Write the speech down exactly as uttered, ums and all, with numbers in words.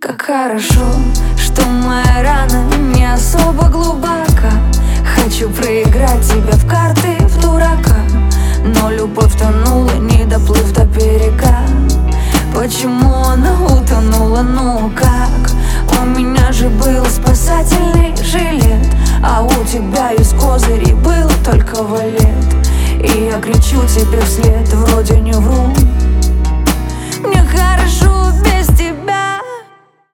Как хорошо, что моя рана не особо глубока. Хочу проиграть тебя в карты, в дурака, но любовь тонула, не доплыв до берега. Почему она утонула, ну как? У меня же был спасательный жилет, а у тебя из козырей был только валет. И я кричу тебе вслед, вроде не вру. Мне хорошо без